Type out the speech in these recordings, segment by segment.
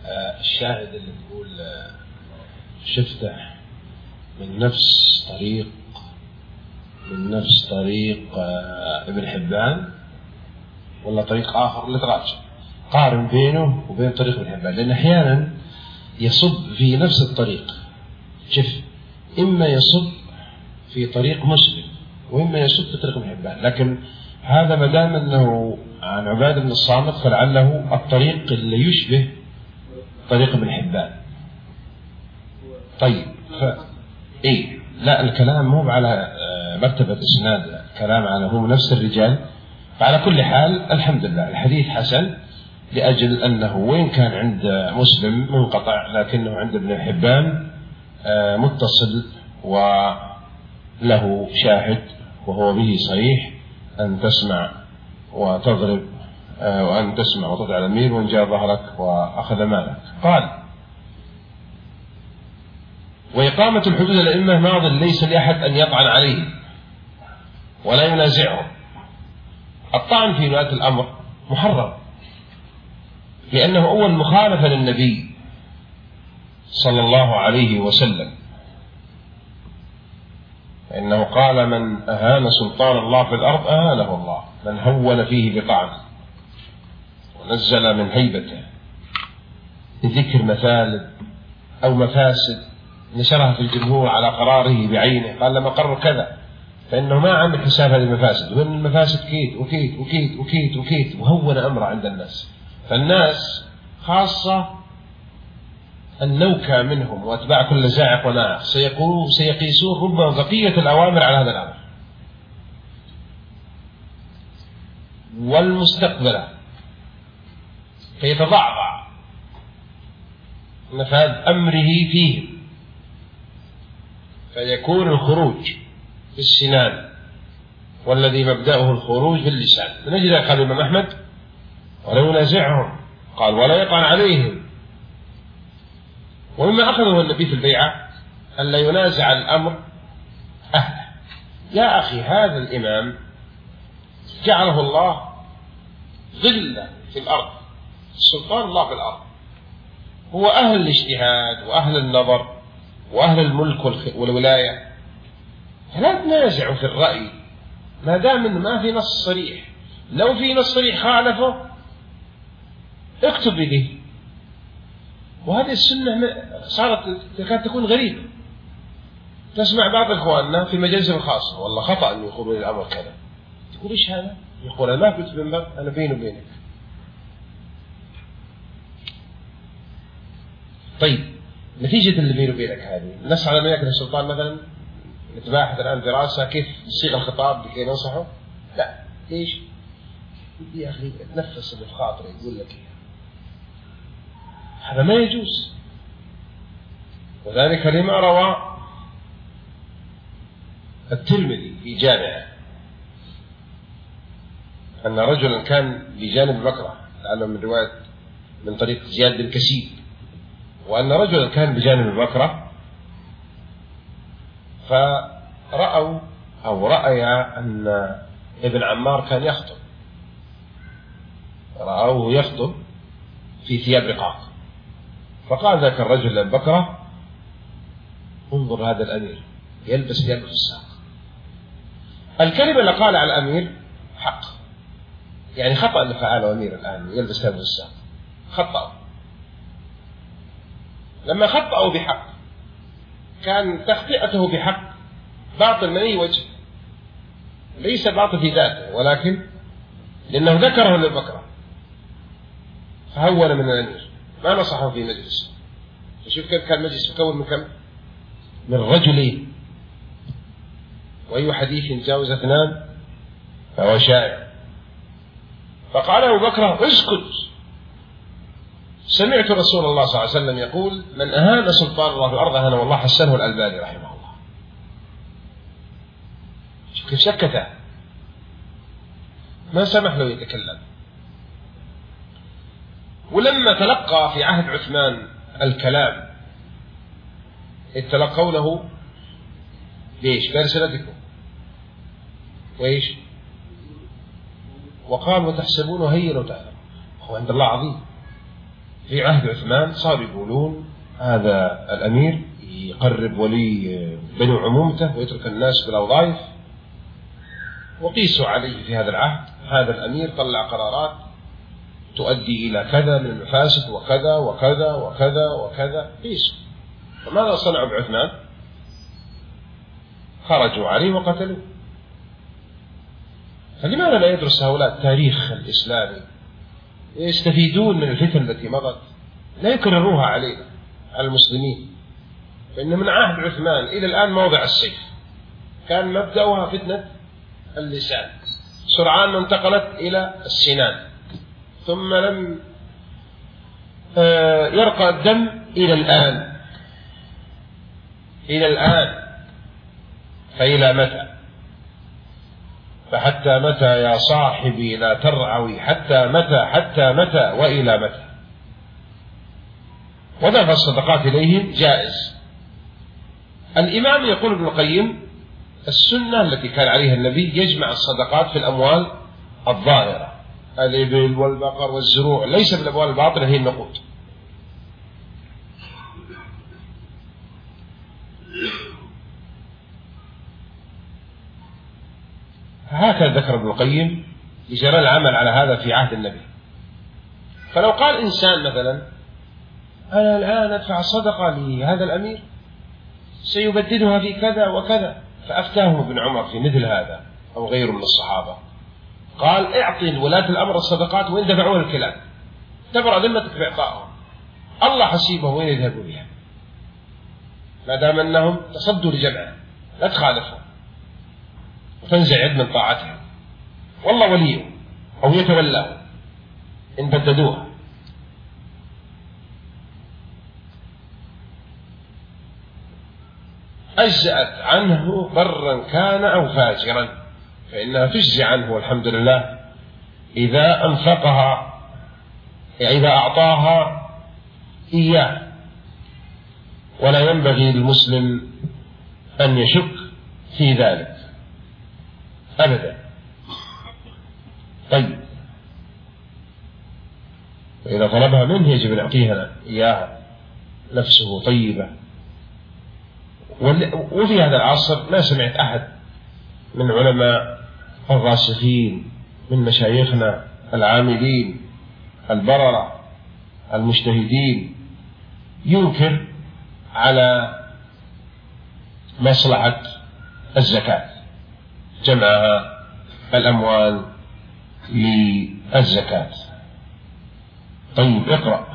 الشاهد اللي تقول شفته من نفس طريق ابن حبان ولا طريق آخر اللي تراجع قارن بينه وبين طريق ابن حبان، لأن أحيانا يصب في نفس الطريق. شوف، إما يصب في طريق مسلم وإما يصب في طريق ابن حبان، لكن هذا ما دام أنه عن عبادة بن الصامت فلعله الطريق اللي يشبه طريق ابن حبان. طيب إيه، لا الكلام مو على مرتبة إسناد، الكلام على هم نفس الرجال. فعلى كل حال الحمد لله الحديث حسن، لأجل أنه وين كان عند مسلم منقطع لكنه عند ابن حبان متصل وله شاهد وهو به صريح أن تسمع وتضرب وأن تسمع وتضع الأمير وإن جاء ظهرك وأخذ مالك. قال: وإقامة الحدود الأئمة ماض ليس لأحد أن يطعن عليه ولا ينازعه. الطعن في ولاة الأمر محرم، لأنه أول مخالفة للنبي صلى الله عليه وسلم، إنه قال: من أهان سلطان الله في الأرض أهانه الله، من هون فيه بطعنه ونزل من هيبته بذكر مثال أو مفاسد نشرها في الجمهور على قراره بعينه. قال: لما قرر كذا، فإنه ما عمل حساب هذه المفاسد، وإن المفاسد كيت وكيت وكيت وكيت وكيت، وهون أمره عند الناس. فالناس خاصة النوكة منهم وأتباع كل زاعق وناعق سيقيسون ربما بقية الأوامر على هذا الأمر، والمستقبلة فيتضعضع نفاذ أمره فيهم، فيكون الخروج بالسنان والذي مبدأه الخروج باللسان. نجد قال الإمام أحمد: ولا ينازعهم، قال: ولا يطعن عليهم. ومما أخذه النبي في البيعة أن لا ينازع الأمر أهله. يا أخي، هذا الإمام جعله الله ظلة في الأرض، سلطان الله في الأرض، هو أهل الاجتهاد وأهل النظر وأهل الملك والولاية، فلا تنازعوا في الرأي ما دام إنه ما في نص صريح. لو في نص صريح خالفه اكتب به. وهذه السنة صارت تكاد تكون غريبة. تسمع بعض إخواننا في مجلس الخاصة: والله خطأ أن يقولوا الأمر كذا. تقول: إيش هذا؟ يقول: أنا ما كنت منبر، أنا بيني وبينك. طيب، نتيجة اللي بيني وبينك هذه نسعى لنا يكون السلطان مثلا نتباحث الآن دراسة كيف نصيغ الخطاب لكي ننصحه؟ لا. ليش؟ يا أخي تنفس اللي في خاطري يقول لك إيه. هذا ما يجوز. وذلك لما روى الترمذي في جامعه أن رجلا كان بجانب بكرة، لعله من رواية من طريق زياد بن كسيب، وأن رجلا كان بجانب بكرة فرأوا أو رأي أن ابن عمار كان يخطب، رأوه يخطب في ثياب رقاق، فقال ذاك الرجل لبكرة: انظر هذا الأمير يلبس ثياب الفساق. الكلمة اللي قال على الأمير حق، يعني خطأ اللي فعله أمير الآن يلبس ثياب الفساق، خطأ. لما خطأوا بحق كان تخطئته بحق باطل من أي وجه، ليس باطل في ذاته، ولكن لأنه ذكره للبكرة فهون من الأمير، ما نصحه في مجلس. فشوف كيف كان المجلس مكون من كم؟ من رجلين، وأي حديث جاوز 2 فهو شائع. فقال أبو بكر: اسكت، سمعت رسول الله صلى الله عليه وسلم يقول: من أهان سلطان الله في الأرض أهانه الله. حسنه الألباني رحمه الله. شوف كيف سكته، ما سمح له يتكلم. ولما تلقى في عهد عثمان الكلام تلقونه ليش؟ بألسنتكم، وإيش؟ وقال: وتحسبونه هين وتعلم، هو عند الله عظيم. في عهد عثمان صار يقولون هذا الأمير يقرب ولي بنو عمومته ويترك الناس بالوظائف، وقيسوا عليه في هذا العهد هذا الأمير طلع قرارات تؤدي إلى كذا من المفاسد وكذا وكذا وكذا وكذا، قيسوا. فماذا صنعوا بعثمان؟ خرجوا عليه وقتلوه. فلماذا لا يدرس هؤلاء التاريخ الإسلامي يستفيدون من الفتن التي مضت، لا يكرروها علينا على المسلمين؟ فإن من عهد عثمان إلى الآن موضع السيف كان مبدأها فتنة اللسان، سرعان ما انتقلت إلى السنان، ثم لم يرقى الدم إلى الآن فإلى متى؟ فحتى متى يا صاحبي لا ترعوي، حتى متى وإلى متى؟ ودفع الصدقات إليهم جائز. الإمام يقول ابن القيم السنة التي كان عليها النبي يجمع الصدقات في الأموال الظاهرة، الإبل والبقر والزروع، ليس بالأموال الباطنة هي النقود. هكذا ذكر ابن القيم لجرى العمل على هذا في عهد النبي. فلو قال إنسان مثلا أنا الآن أدفع صدقة لهذا الأمير سيبدلها في كذا وكذا، فأفتاهم ابن عمر في مثل هذا أو غيره من الصحابة، قال اعطي ولاة الأمر الصدقات وإن دفعوها الكلاب تبرأ ذمتك بإعطائهم، الله حسيبه وين يذهبوا بها ما دام أنهم تصدوا لجمعه، لا تخالفهم وتنزعج من طاعتهم، والله وليه أو يتولاه إن بددوها. أجزأت عنه برا كان أو فاجرا، فإنها تجزي عنه والحمد لله إذا أنفقها، إذا أعطاها إياه، ولا ينبغي للمسلم أن يشك في ذلك أبدا. طيب، وإذا طلبها منه يجب أن يعطيها إياها نفسه طيبة. وفي هذا العصر ما سمعت أحد من علماء الراسخين من مشايخنا العاملين البررة المجتهدين ينكر على مصلحة الزكاة جمعها الأموال للزكاة. طيب اقرأ.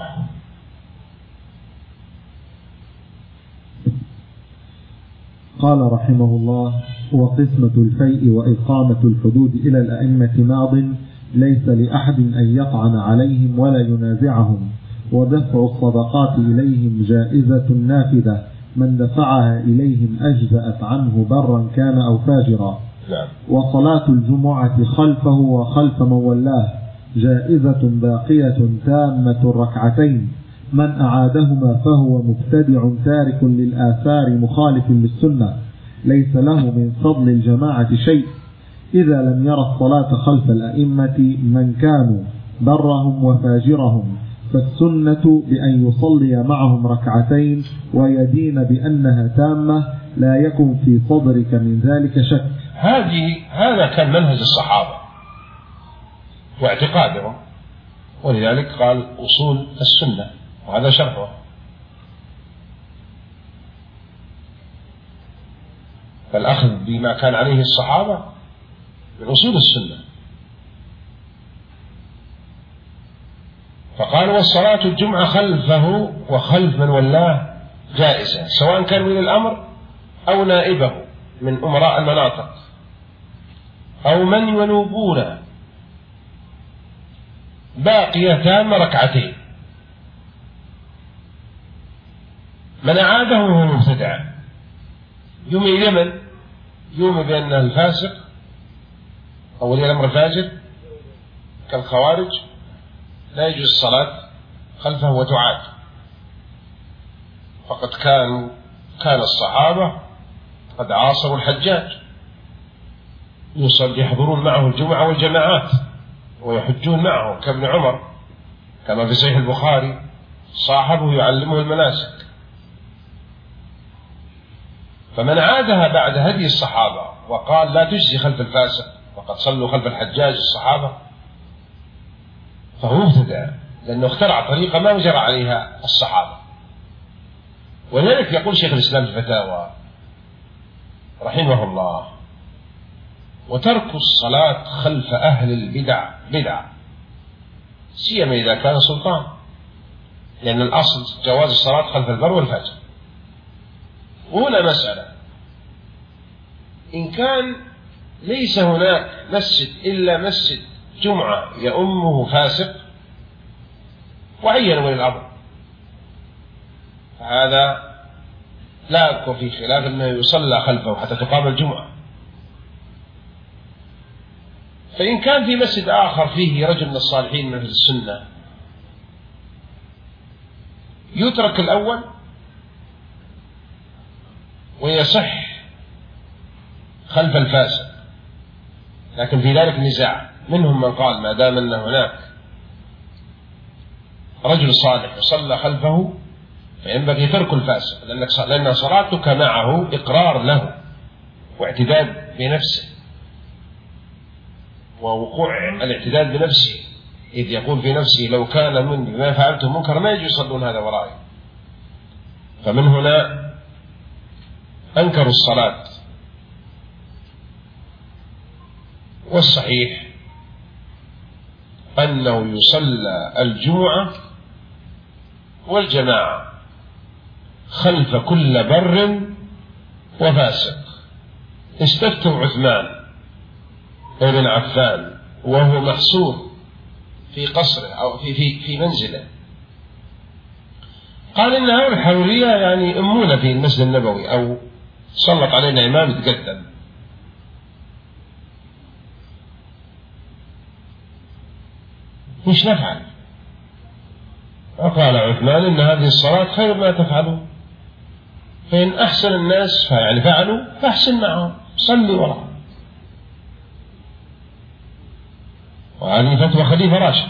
قال رحمه الله: وقسمة الفيء وإقامة الحدود إلى الأئمة ماض، ليس لأحد أن يطعن عليهم ولا ينازعهم، ودفع الصدقات إليهم جائزة نافذة، من دفعها إليهم أجزأت عنه برا كان أو فاجرا. وصلاة الجمعة خلفه وخلف من ولاه جائزة باقية تامة الركعتين، من أعادهما فهو مبتدع تارك للآثار مخالف للسنة، ليس له من فضل الجماعة شيء، إذا لم يرى الصلاة خلف الأئمة من كانوا برهم وفاجرهم، فالسنة بأن يصلي معهم ركعتين ويدين بأنها تامة، لا يكن في صدرك من ذلك شك. هذا كان منهج الصحابة واعتقادهم، ولذلك قال أصول السنة، وهذا شرحه. فالأخذ بما كان عليه الصحابة من أصول السنة. فقال: والصلاة الجمعة خلفه وخلف من ولاه جائزة، سواء كان ولي الأمر أو نائبه من أمراء المناطق أو من ينوبون، باقية تامة ركعتين، من أعاده هو مبتدع، يومي إلى من؟ يومي بأنه الفاسق أو ولي الأمر الفاجر كالخوارج لا يجوز الصلاة خلفه وتعاد. فقد كان الصحابة قد عاصروا الحجاج يحضرون معه الجمعة والجماعات ويحجون معه كابن عمر، كما في صحيح البخاري صاحبه يعلمه المناسك. فمن عادها بعد هدي الصحابة وقال لا تجزي خلف الفاسق وقد صلوا خلف الحجاج الصحابة فهو مبتدع، لأنه اخترع طريقة ما جرى عليها الصحابة. ولذلك يقول شيخ الإسلام في الفتاوى رحمه الله: وترك الصلاة خلف أهل البدع بدع، سيما إذا كان سلطان، لأن الأصل جواز الصلاة خلف البر والفجر. وهنا مسألة: إن كان ليس هناك مسجد إلا مسجد جمعة يؤمه فاسق وعين ولي الأمر، فهذا لا يكون في خلاف أنه يصلى خلفه حتى تقام الجمعة. فإن كان في مسجد آخر فيه رجل من الصالحين من أهل السنة يترك الأول ويصح خلف الفاسق، لكن في ذلك نزاع. منهم من قال ما دام أن هناك رجل صالح يصلى خلفه فينبغي ترك الفاسق، لأن صلاتك معه إقرار له واعتداد بنفسه، ووقوع الاعتداد بنفسه، إذ يقول في نفسه لو كان من ما فعلته منكر ما يجي يصلون هذا ورائي. فمن هنا أنكروا الصلاة. والصحيح أنه يصلى الجمعة والجماعة خلف كل بر وفاسق. استفتوا عثمان بن عفان وهو محصور في قصره أو في منزله، قال إن هؤلاء الحرورية يعني أمونا في المسجد النبوي أو سلط علينا إمام يتقدم. مش نفعل؟ وقال عثمان إن هذه الصلاة خير ما تفعلون، فإن أحسن الناس يعني فعلوا فأحسن معهم، صلوا وراء. وهذه فتوى خليفة راشد.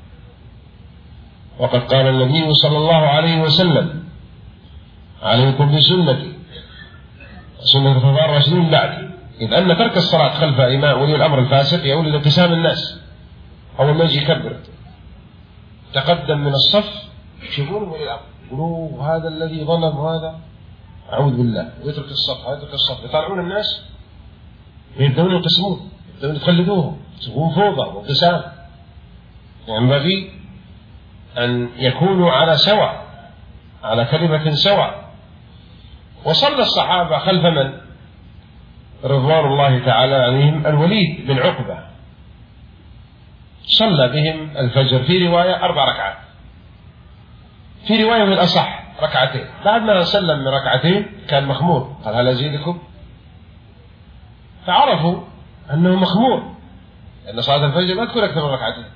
وقد قال النبي صلى الله عليه وسلم: عليكم بسنتي وسنة الخلفاء الراشدين بعدي. إذ أن ترك الصلاة خلف إمام ولي الأمر الفاسق يؤول إلى انقسام الناس. أول ما يجي يكبر تقدم من الصف يشوفون ولي الأمر يقولوا هذا الذي ظلم وهذا أعوذ بالله، ويترك الصف ويترك الصف، يطالعون الناس ويبدأون يقسمون، يبدأون يقلدوهم، يسوون فوضى وانقسام. ينبغي أن يكونوا على سواء، على كلمة سواء. وصلى الصحابة خلف من؟ رضوان الله تعالى عليهم الوليد بن عقبة، صلى بهم الفجر في رواية 4 ركعات، في رواية من الأصح 2. بعد ما سلم من 2 كان مخمور، قال هل أزيدكم؟ فعرفوا أنه مخمور، لأن صلاة الفجر ما تكون أكثر من 2،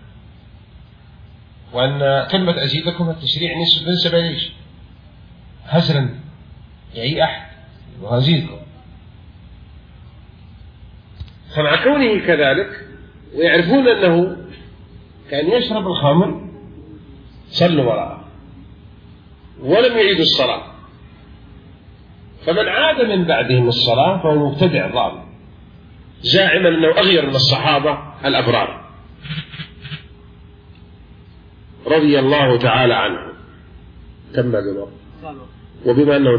وأن كلمة أزيدكم التشريع نسبة ليش هزلا يعي أحد وأزيدكم. فمع كونه كذلك ويعرفون أنه كان يشرب الخمر صلوا وراءه ولم يعيدوا الصلاة. فمن عاد من بعدهم الصلاة فهو مبتدع ضال زاعما أنه أغير من الصحابة الأبرار رضي الله تعالى عنه. تم وبما أنه